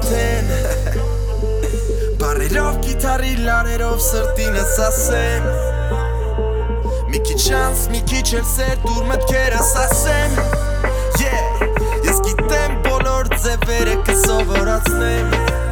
արդեն Բարերով գիտարի լարերով սրտինս ասեմ Մի քիչ շանս, մի քիչ էլ սեր դուր մտքերս ասեմ Ես գիտեմ բոլոր ձևերը կսովորացնեմ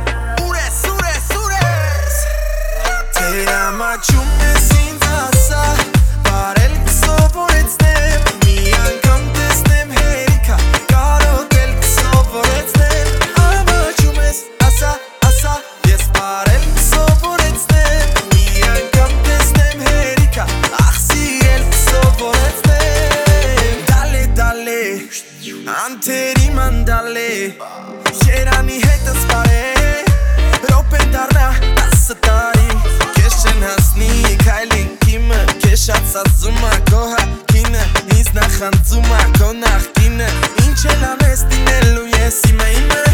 Ուրես Թե ամաչում ես ինձ ասա Բարել կսովորեցնեմ Մի անգամ տեսնեմ հերիքա Կարոտել կսովորեցնեմ Ամաչում ես ասա Ես բարել կսովորեցնեմ Մի անգամ տեսնեմ հերիքա Ախ սիրել կսովորեցնեմ Դալե Անթերի մանդալե Երանի հետս բարե Ռոպե դարնա 10 տարի Քեզ չեն հասնի քայլին կիմը Քեզ շատ սազումա քո հակինը Ինձ նախանձում ա քո նախկինը Ինչ էլ անես դինելու ես իմը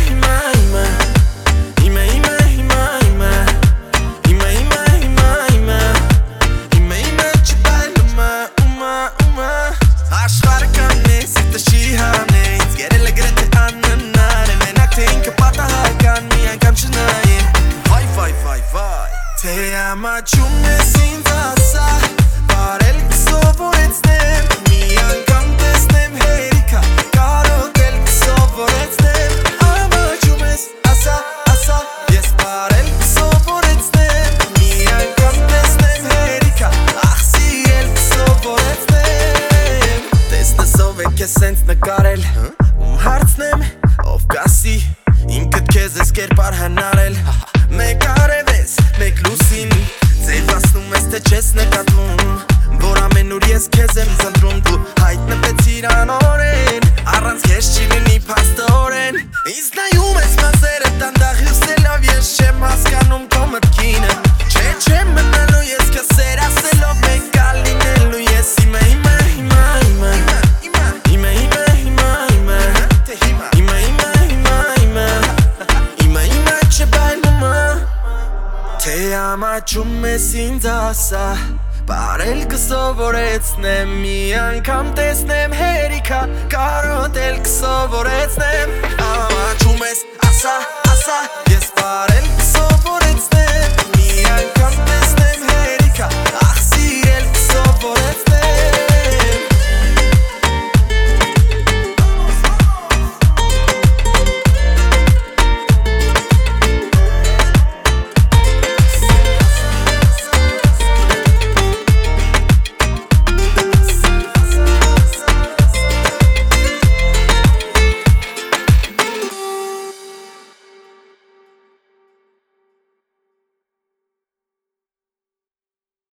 Աշխարհը կանե սիրտը չի հանե Ինձ գերել է գրեթե աննար Մենակ թե ինքը պատահական մի անգամ չնայե Վայ Թե ամաչում ես ինձ ասա Բարել կսովորեցնեմ Մի անգամ տեսնեմ հերիքա Կարոտել կսովորեցնեմ Ամաչում ես ասա Ես բարել կսովորեցնեմ Մի անգամ տեսնեմ հերիքա Ախ սիրել կսովորեցնեմ Տեսնես ով է քեզ սենց նկարել Հարցնեմ ով կասի Ինքդ քեզ ես կերպար հնարել Մեկ արև ես, մեկ լուսին Ձևացնում ես թե չես նկատվում Որ ամենուր ես քեզ եմ զնդրում Դու հայտնվեցիր անօրեն Առանց քեզ չի լինի փաստորեն Ինձ նայում ես մազերը դանդաղ հյուսելով Ես չեմ հասկանում քո մտքինը Չեմ մնալու ես քեզ սեր ասելով Մենք կա լինելու ես իմը Թե ամաչում ես ինձ ասա Բարել կսովորեցնեմ Մի անգամ տեսնեմ հերիքա Կարոտել կսովորեցնեմ Ամաչում ես ասա Ես բարել կսովորեցնեմ